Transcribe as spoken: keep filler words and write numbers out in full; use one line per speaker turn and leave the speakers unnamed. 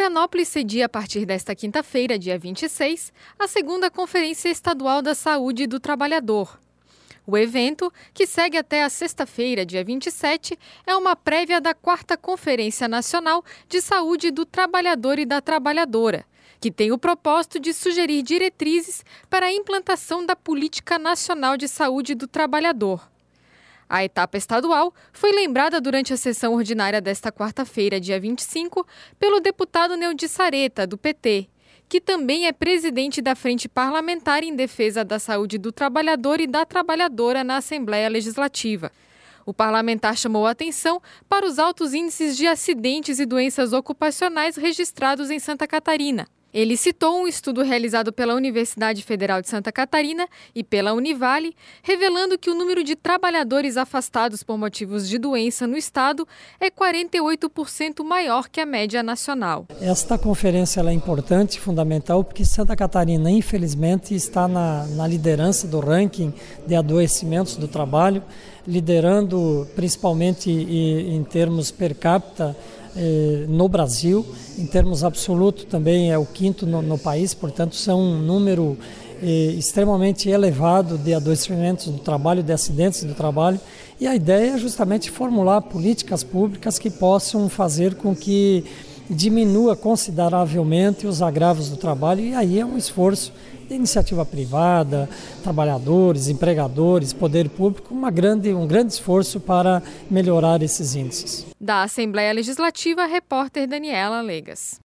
Florianópolis cedia a partir desta quinta-feira, dia vinte e seis, a segunda Conferência Estadual da Saúde do Trabalhador. O evento, que segue até a sexta-feira, dia vinte e sete, é uma prévia da quarta Conferência Nacional de Saúde do Trabalhador e da Trabalhadora, que tem o propósito de sugerir diretrizes para a implantação da Política Nacional de Saúde do Trabalhador. A etapa estadual foi lembrada durante a sessão ordinária desta quarta-feira, dia vinte e cinco, pelo deputado Neudi Sareta, do P T, que também é presidente da Frente Parlamentar em Defesa da Saúde do Trabalhador e da Trabalhadora na Assembleia Legislativa. O parlamentar chamou a atenção para os altos índices de acidentes e doenças ocupacionais registrados em Santa Catarina. Ele citou um estudo realizado pela Universidade Federal de Santa Catarina e pela Univale, revelando que o número de trabalhadores afastados por motivos de doença no estado é quarenta e oito por cento maior que a média nacional.
Esta conferência ela é importante, fundamental, porque Santa Catarina, infelizmente, está na, na liderança do ranking de adoecimentos do trabalho, liderando principalmente em termos per capita, no Brasil, em termos absolutos também é o quinto no, no país, portanto são um número eh, extremamente elevado de adoecimentos do trabalho, de acidentes do trabalho, e a ideia é justamente formular políticas públicas que possam fazer com que diminua consideravelmente os agravos do trabalho, e aí é um esforço de iniciativa privada, trabalhadores, empregadores, poder público, uma grande, um grande esforço para melhorar esses índices.
Da Assembleia Legislativa, repórter Daniela Legas.